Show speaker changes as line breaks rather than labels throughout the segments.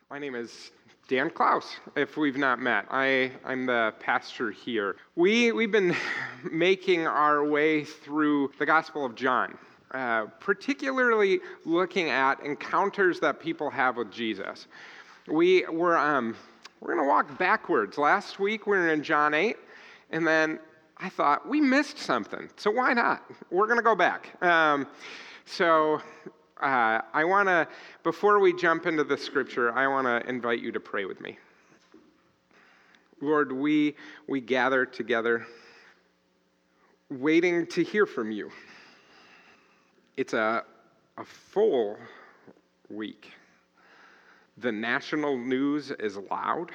My name is Dan Klaus, if we've not met. I'm the pastor here. We've been making our way through the Gospel of John, particularly looking at encounters that people have with Jesus. We're going to walk backwards. Last week we were in John 8, and then I thought we missed something, so why not? We're going to go back. I want to, before we jump into the scripture, I want to invite you to pray with me. Lord, we gather together waiting to hear from you. It's a full week. The national news is loud.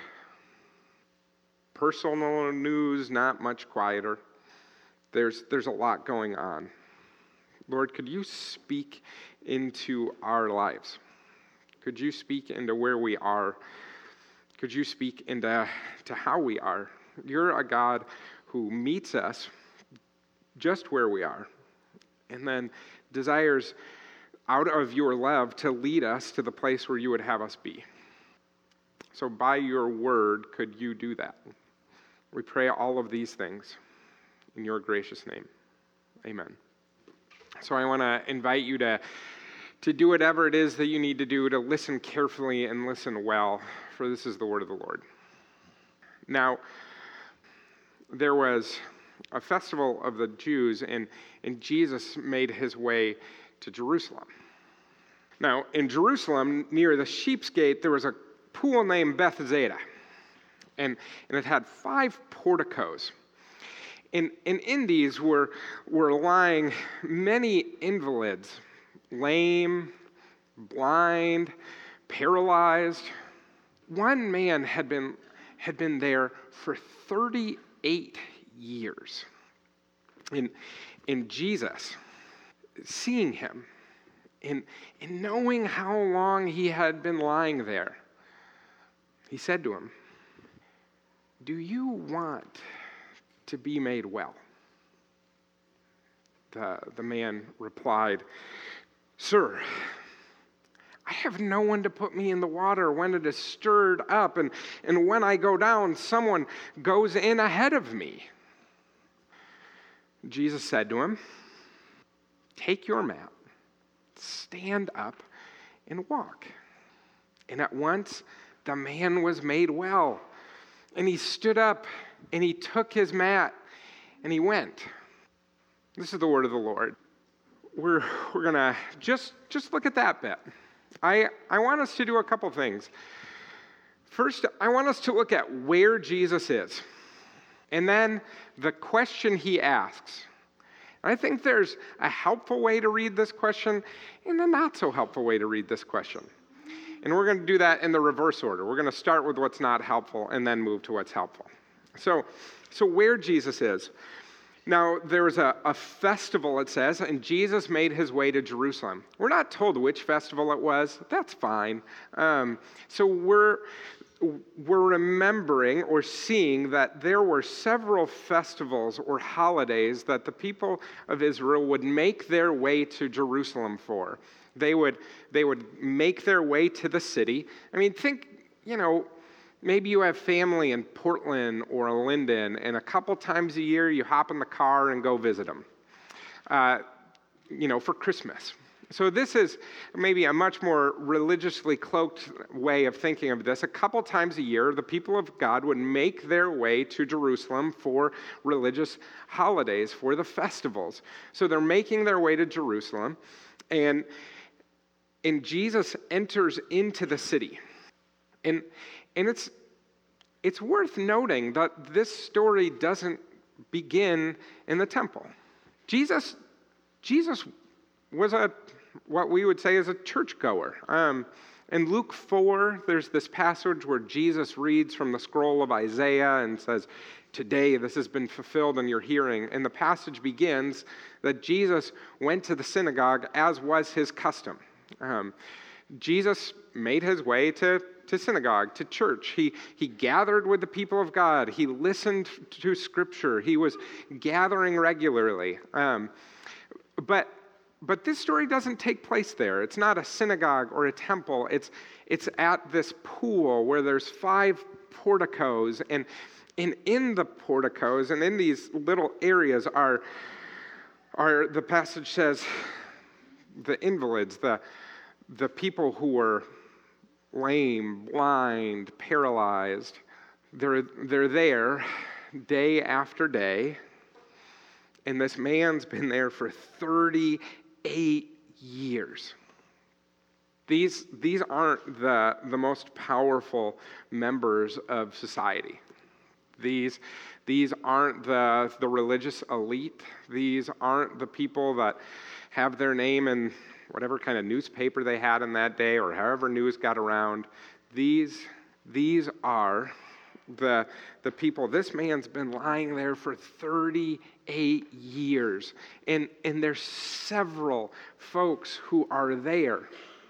Personal news, not much quieter. There's a lot going on. Lord, could you speak into our lives? Could you speak into where we are? Could you speak into how we are? You're a God who meets us just where we are and then desires out of your love to lead us to the place where you would have us be. So by your word, could you do that? We pray all of these things in your gracious name. Amen. So I want to invite you to do whatever it is that you need to do, to listen carefully and listen well, for this is the word of the Lord. Now, there was a festival of the Jews, and Jesus made his way to Jerusalem. Now, in Jerusalem, near the Sheep's Gate, there was a pool named Bethesda, and it had 5 porticos. And in these were lying many invalids, lame, blind, paralyzed. One man had been there for 38 years. And Jesus, seeing him and knowing how long he had been lying there, he said to him, "Do you want to be made well?" The man replied, "Sir, I have no one to put me in the water when it is stirred up, and when I go down, someone goes in ahead of me." Jesus said to him, "Take your mat, stand up, and walk." And at once the man was made well, and he stood up, and he took his mat, and he went. This is the word of the Lord. We're going to just look at that bit. I want us to do a couple things. First, I want us to look at where Jesus is, and then the question he asks. I think there's a helpful way to read this question and a not so helpful way to read this question. And we're going to do that in the reverse order. We're going to start with what's not helpful and then move to what's helpful. So where Jesus is. Now, there was a festival, it says, and Jesus made his way to Jerusalem. We're not told which festival it was. That's fine. So we're remembering or seeing that there were several festivals or holidays that the people of Israel would make their way to Jerusalem for. They would make their way to the city. I mean, think, maybe you have family in Portland or Linden, and a couple times a year you hop in the car and go visit them, for Christmas. So this is maybe a much more religiously cloaked way of thinking of this. A couple times a year, the people of God would make their way to Jerusalem for religious holidays, for the festivals. So they're making their way to Jerusalem, and Jesus enters into the city. And it's worth noting that this story doesn't begin in the temple. Jesus was what we would say is a churchgoer. In Luke 4, there's this passage where Jesus reads from the scroll of Isaiah and says, "Today this has been fulfilled in your hearing." And the passage begins that Jesus went to the synagogue as was his custom. Jesus made his way to synagogue, to church. He gathered with the people of God. He listened to Scripture. He was gathering regularly. But But this story doesn't take place there. It's not a synagogue or a temple. It's at this pool where there's 5 porticos, and in the porticos and in these little areas are the passage says, the invalids, the people who were lame, blind, paralyzed. They're there day after day, and this man's been there for 38 years. These aren't the most powerful members of society. These aren't the religious elite. These aren't the people that have their name in whatever kind of newspaper they had in that day or however news got around. These are the people. This man's been lying there for 38 years. And there's several folks who are there.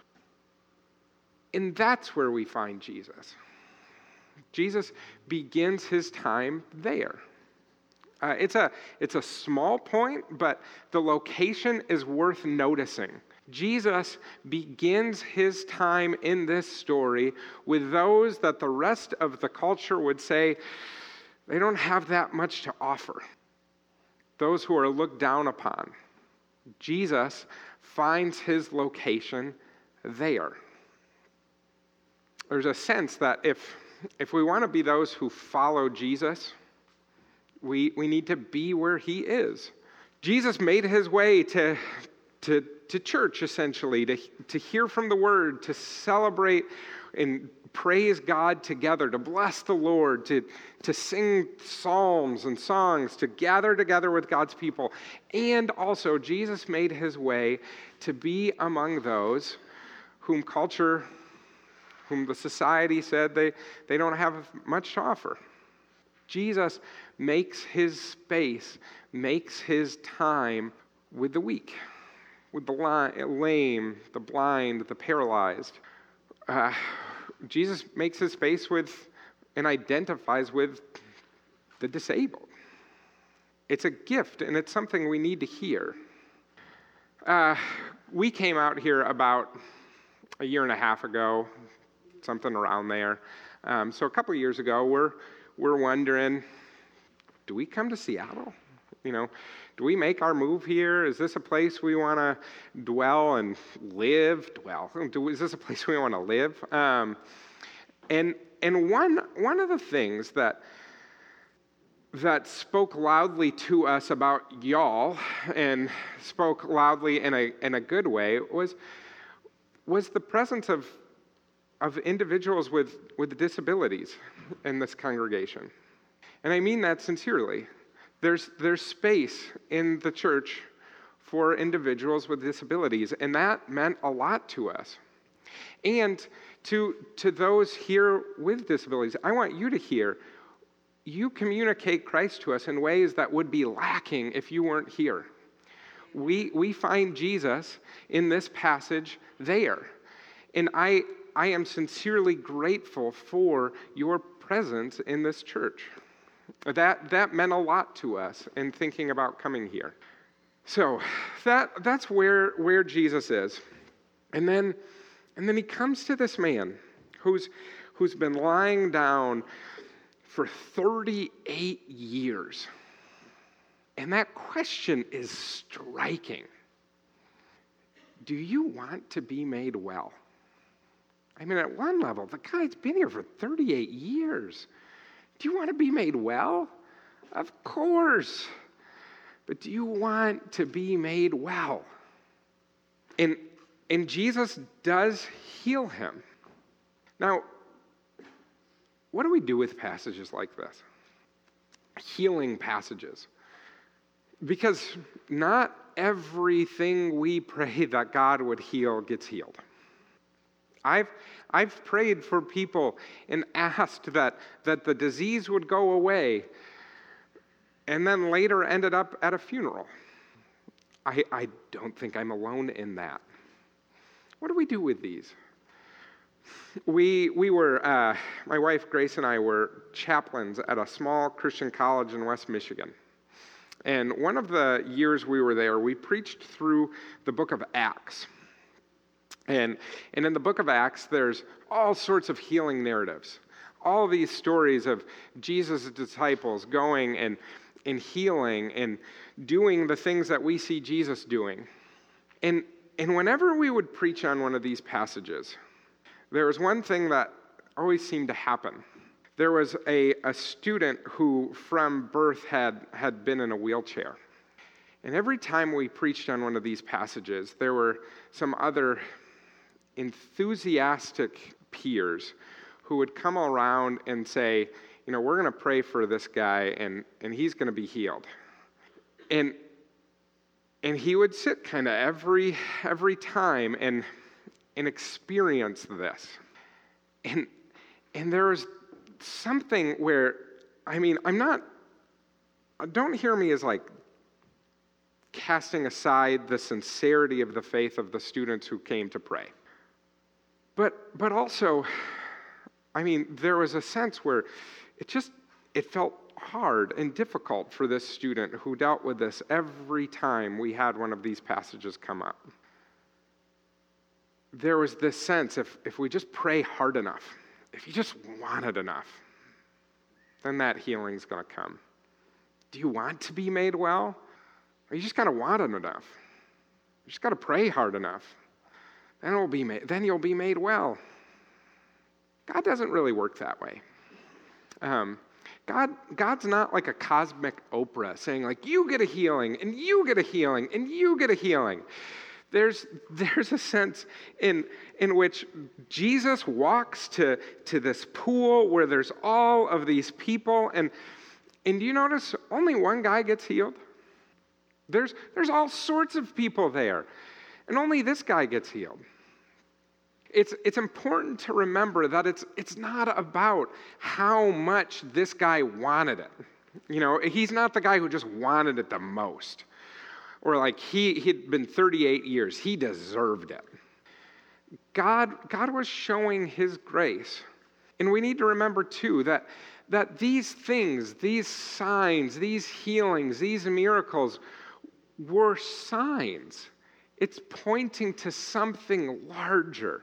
And that's where we find Jesus. Jesus begins his time there. It's a small point, but the location is worth noticing. Jesus begins his time in this story with those that the rest of the culture would say they don't have that much to offer. Those who are looked down upon. Jesus finds his location there. There's a sense that if we want to be those who follow Jesus, we need to be where he is. Jesus made his way to church, essentially, to hear from the word, to celebrate and praise God together, to bless the Lord, to sing psalms and songs, to gather together with God's people. And also, Jesus made his way to be among those whom the society said they don't have much to offer. Jesus makes his space, makes his time with the weak, with the lame, the blind, the paralyzed. Jesus makes his space with and identifies with the disabled. It's a gift, and it's something we need to hear. We came out here about a year and a half ago, something around there. So a couple of years ago, we're wondering, do we come to Seattle? Do we make our move here? Is this a place we want to dwell and live? Is this a place we want to live? And one of the things that spoke loudly to us about y'all, and spoke loudly in a good way, was the presence of individuals with disabilities in this congregation. And I mean that sincerely. There's space in the church for individuals with disabilities, and that meant a lot to us. And to those here with disabilities, I want you to hear, you communicate Christ to us in ways that would be lacking if you weren't here. We find Jesus in this passage there. And I am sincerely grateful for your presence in this church. That meant a lot to us in thinking about coming here. So that's where Jesus is. And then he comes to this man who's been lying down for 38 years. And that question is striking. Do you want to be made well? I mean, at one level, the guy's been here for 38 years. Do you want to be made well? Of course. But do you want to be made well? And Jesus does heal him. Now, what do we do with passages like this? Healing passages. Because not everything we pray that God would heal gets healed. I've prayed for people and asked that the disease would go away, and then later ended up at a funeral. I don't think I'm alone in that. What do we do with these? We were, my wife Grace and I were chaplains at a small Christian college in West Michigan. And one of the years we were there, we preached through the book of Acts. And in the book of Acts, there's all sorts of healing narratives. All these stories of Jesus' disciples going and healing and doing the things that we see Jesus doing. And whenever we would preach on one of these passages, there was one thing that always seemed to happen. There was a student who from birth had been in a wheelchair. And every time we preached on one of these passages, there were some other enthusiastic peers who would come around and say, we're going to pray for this guy and he's going to be healed. And he would sit kind of every time and experience this. And there was something where, don't hear me as like casting aside the sincerity of the faith of the students who came to pray. But also, there was a sense where it felt hard and difficult for this student who dealt with this every time we had one of these passages come up. There was this sense, if we just pray hard enough, if you just want it enough, then that healing's going to come. Do you want to be made well? Or you just got to want it enough? You just got to pray hard enough. Then you'll be made well. God doesn't really work that way. God's not like a cosmic Oprah saying like, you get a healing, and you get a healing, and you get a healing. There's a sense in which Jesus walks to this pool where there's all of these people, and do you notice only one guy gets healed? There's all sorts of people there, and only this guy gets healed. It's important to remember that it's not about how much this guy wanted it. He's not the guy who just wanted it the most. Or like he'd been 38 years. He deserved it. God was showing his grace. And we need to remember too that these things, these signs, these healings, these miracles were signs. It's pointing to something larger.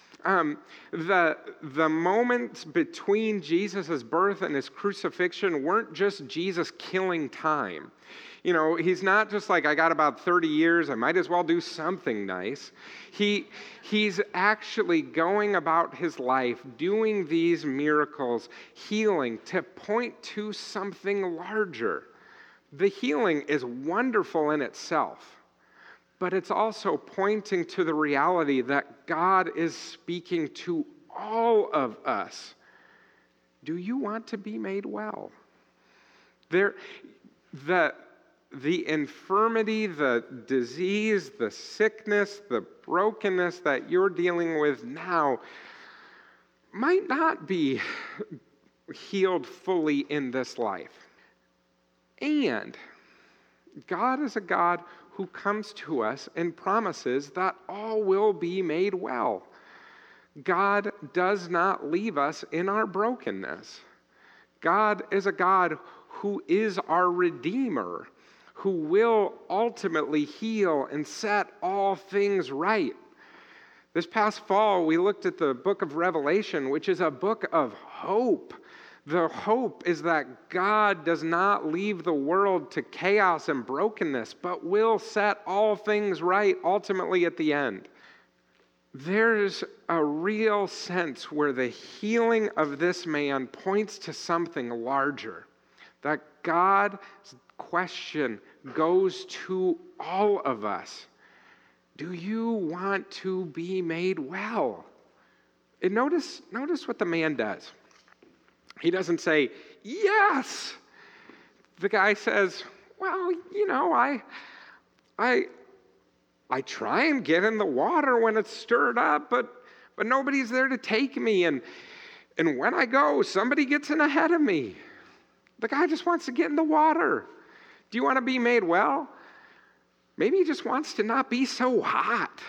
The moments between Jesus' birth and his crucifixion weren't just Jesus killing time. He's not just like, I got about 30 years, I might as well do something nice. He's actually going about his life, doing these miracles, healing, to point to something larger. The healing is wonderful in itself. But it's also pointing to the reality that God is speaking to all of us. Do you want to be made well? The infirmity, the disease, the sickness, the brokenness that you're dealing with now might not be healed fully in this life. And God is a God who comes to us and promises that all will be made well. God does not leave us in our brokenness. God is a God who is our Redeemer, who will ultimately heal and set all things right. This past fall, we looked at the book of Revelation, which is a book of hope. The hope is that God does not leave the world to chaos and brokenness, but will set all things right ultimately at the end. There's a real sense where the healing of this man points to something larger, that God's question goes to all of us. Do you want to be made well? And notice what the man does. He doesn't say, yes. The guy says, well, I try and get in the water when it's stirred up, but nobody's there to take me. And when I go, somebody gets in ahead of me. The guy just wants to get in the water. Do you want to be made well? Maybe he just wants to not be so hot.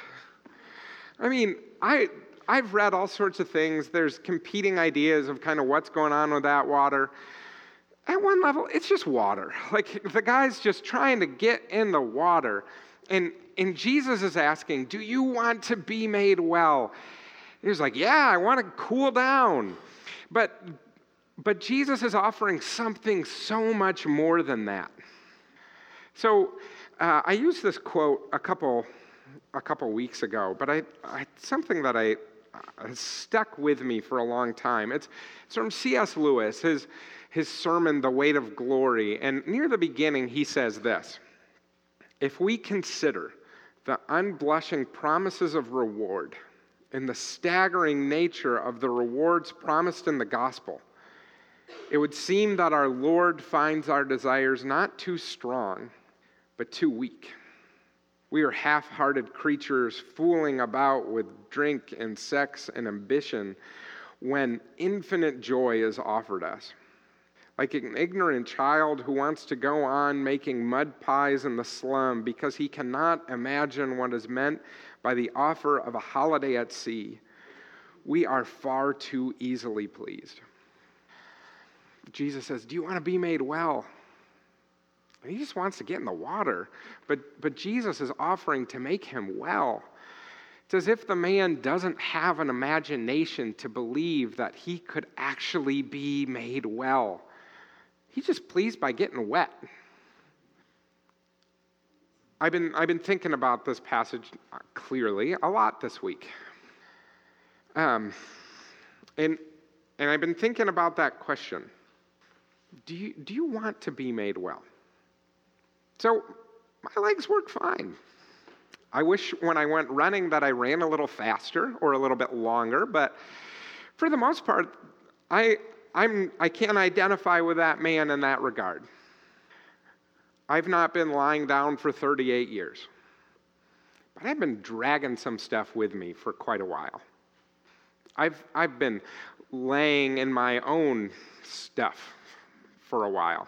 I've read all sorts of things. There's competing ideas of kind of what's going on with that water. At one level, it's just water. Like the guy's just trying to get in the water. And Jesus is asking, do you want to be made well? He's like, yeah, I want to cool down. But Jesus is offering something so much more than that. So I used this quote a couple weeks ago, but something that has stuck with me for a long time. It's from C.S. Lewis, his sermon, The Weight of Glory. And near the beginning, he says this: if we consider the unblushing promises of reward and the staggering nature of the rewards promised in the gospel, it would seem that our Lord finds our desires not too strong, but too weak. We are half-hearted creatures fooling about with drink and sex and ambition when infinite joy is offered us. Like an ignorant child who wants to go on making mud pies in the slum because he cannot imagine what is meant by the offer of a holiday at sea, we are far too easily pleased. Jesus says, do you want to be made well? And he just wants to get in the water, but Jesus is offering to make him well. It's as if the man doesn't have an imagination to believe that he could actually be made well. He's just pleased by getting wet. I've been thinking about this passage clearly a lot this week. And I've been thinking about that question. Do you want to be made well? So my legs work fine. I wish when I went running that I ran a little faster or a little bit longer, but for the most part, I can't identify with that man in that regard. I've not been lying down for 38 years, but I've been dragging some stuff with me for quite a while. I've been laying in my own stuff for a while.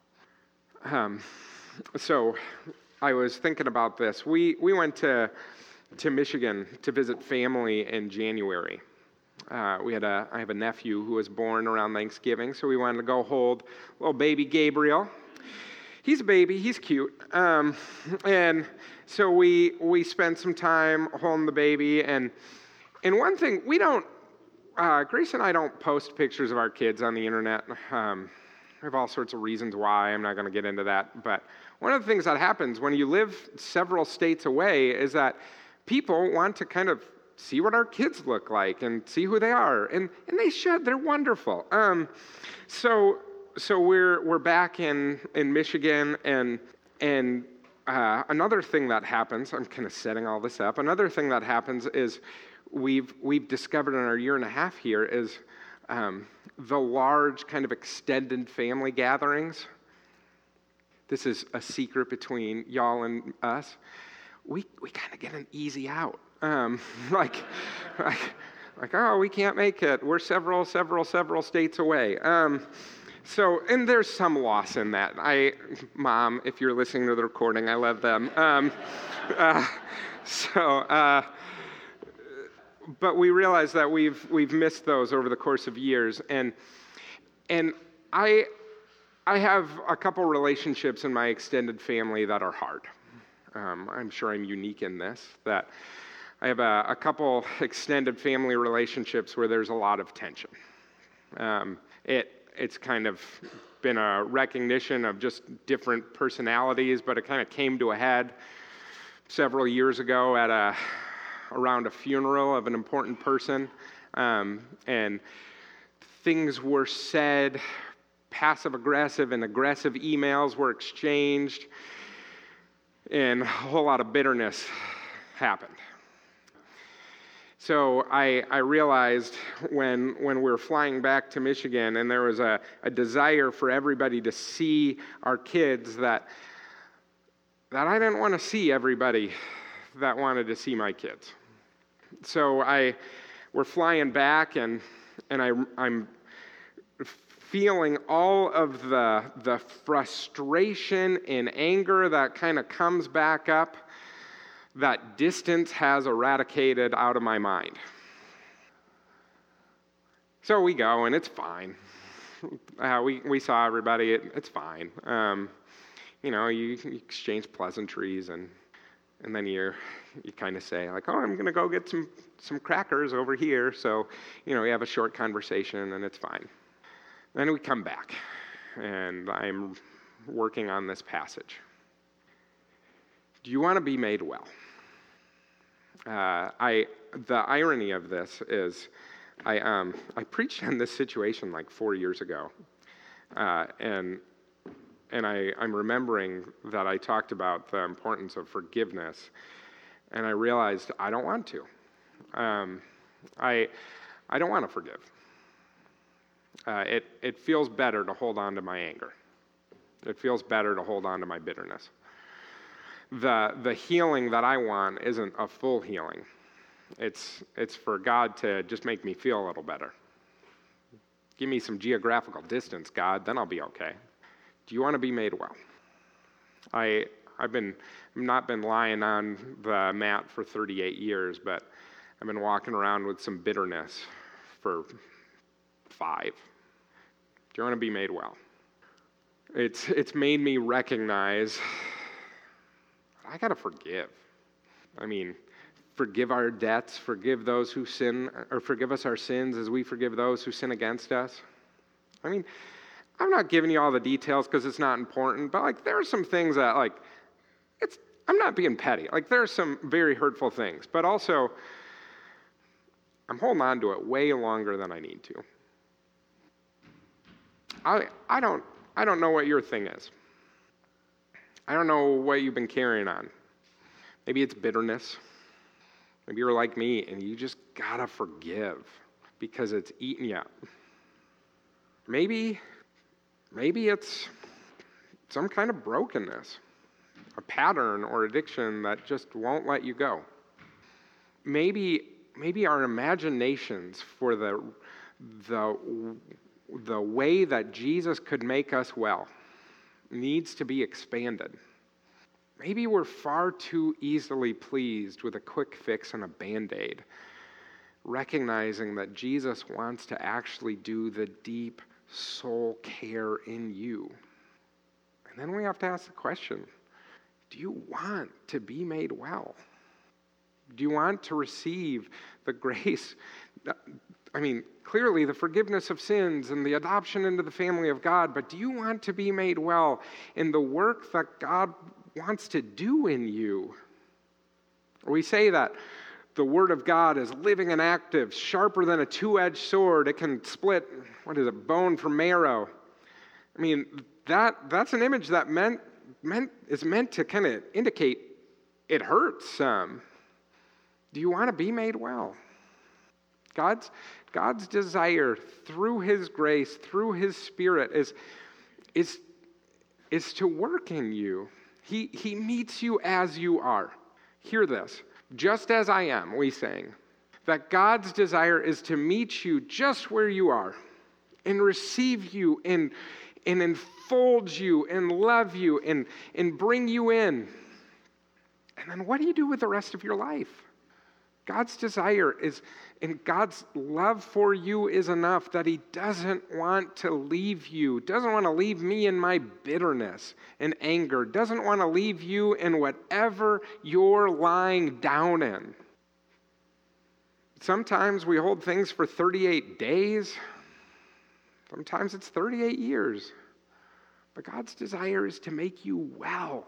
So I was thinking about this. We went to Michigan to visit family in January. I have a nephew who was born around Thanksgiving, so we wanted to go hold little baby Gabriel. He's a baby, he's cute. And so we spent some time holding the baby. And one thing, Grace and I don't post pictures of our kids on the internet. We have all sorts of reasons why. I'm not going to get into that. But one of the things that happens when you live several states away is that people want to kind of see what our kids look like and see who they are. And they should. They're wonderful. So we're back in Michigan, and another thing that happens, I'm kind of setting all this up. Another thing that happens is we've discovered in our year and a half here is the large kind of extended family gatherings. This is a secret between y'all and us. We kind of get an easy out. Like, oh, we can't make it. We're several states away. So, and there's some loss in that. Mom, if you're listening to the recording, I love them. But we realize that we've missed those over the course of years, and I have a couple relationships in my extended family that are hard. I'm sure I'm unique in this, that I have a couple extended family relationships where there's a lot of tension. It's kind of been a recognition of just different personalities, but it kind of came to a head several years ago at around a funeral of an important person, and things were said, passive-aggressive and aggressive emails were exchanged, and a whole lot of bitterness happened. So I realized when we were flying back to Michigan and there was a desire for everybody to see our kids that I didn't want to see everybody that wanted to see my kids. So we're flying back and I'm feeling all of the frustration and anger that kind of comes back up that distance has eradicated out of my mind. So we go, and it's fine. We saw everybody. It's fine. You exchange pleasantries, and then you kind of say, like, oh, I'm going to go get some crackers over here. So, we have a short conversation, and it's fine. Then we come back, and I'm working on this passage. Do you want to be made well? The irony of this is I preached on this situation like 4 years ago, and I'm remembering that I talked about the importance of forgiveness, and I realized I don't want to. I don't want to forgive. It feels better to hold on to my anger. It feels better to hold on to my bitterness. The healing that I want isn't a full healing. It's for God to just make me feel a little better. Give me some geographical distance, God, then I'll be okay. Do you want to be made well? I've not been lying on the mat for 38 years, but I've been walking around with some bitterness for 5. Do you want to be made well? It's made me recognize I got to forgive. I mean, forgive our debts, forgive those who sin, or forgive us our sins as we forgive those who sin against us. I mean, I'm not giving you all the details because it's not important, but there are some things that I'm not being petty. There are some very hurtful things, but also I'm holding on to it way longer than I need to. I don't know what your thing is. I don't know what you've been carrying on. Maybe it's bitterness. Maybe you're like me and you just gotta forgive because it's eating you up. Maybe it's some kind of brokenness, a pattern or addiction that just won't let you go. Maybe our imaginations for the way that Jesus could make us well needs to be expanded. Maybe we're far too easily pleased with a quick fix and a Band-Aid, recognizing that Jesus wants to actually do the deep soul care in you. And then we have to ask the question, do you want to be made well? Do you want to receive the grace? Clearly the forgiveness of sins and the adoption into the family of God, but do you want to be made well in the work that God wants to do in you? We say that the Word of God is living and active, sharper than a two-edged sword. It can split, bone from marrow. That's an image that is meant to kind of indicate it hurts. Do you want to be made well? God's desire through His grace, through His Spirit, is to work in you. He meets you as you are. Hear this. Just as I am, we sang, that God's desire is to meet you just where you are and receive you and enfold you and love you and bring you in. And then what do you do with the rest of your life? God's desire is, and God's love for you is enough that He doesn't want to leave you, doesn't want to leave me in my bitterness and anger, doesn't want to leave you in whatever you're lying down in. Sometimes we hold things for 38 days. Sometimes it's 38 years. But God's desire is to make you well.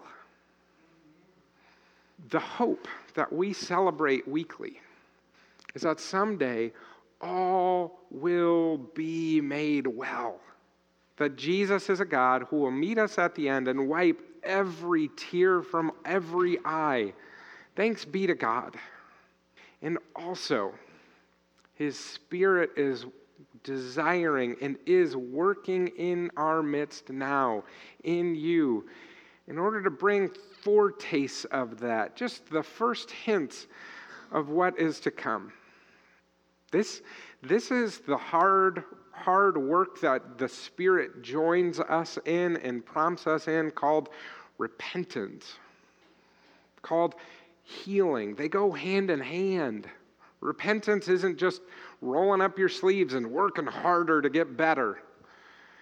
The hope that we celebrate weekly is that someday all will be made well. That Jesus is a God who will meet us at the end and wipe every tear from every eye. Thanks be to God. And also, His Spirit is desiring and is working in our midst now, in you, in order to bring foretastes of that, just the first hints of what is to come. This is the hard work that the Spirit joins us in and prompts us in, called repentance, called healing. They go hand in hand. Repentance isn't just rolling up your sleeves and working harder to get better.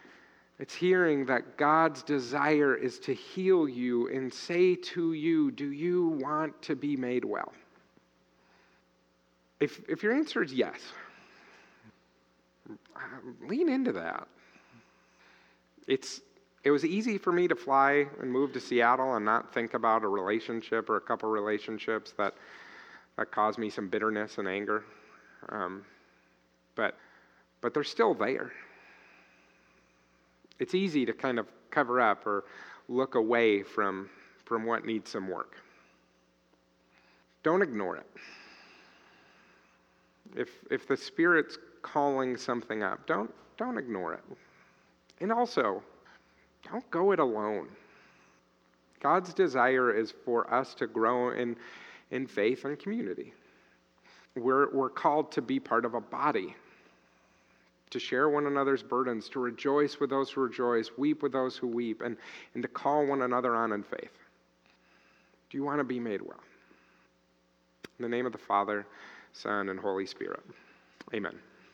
It's hearing that God's desire is to heal you and say to you, do you want to be made well? If your answer is yes, lean into that. It was easy for me to fly and move to Seattle and not think about a relationship or a couple relationships that caused me some bitterness and anger. But they're still there. It's easy to kind of cover up or look away from what needs some work. Don't ignore it. If the Spirit's calling something up, don't ignore it. And also, don't go it alone. God's desire is for us to grow in faith and community. We're called to be part of a body, to share one another's burdens, to rejoice with those who rejoice, weep with those who weep, and to call one another on in faith. Do you want to be made well? In the name of the Father, Son, and Holy Spirit. Amen.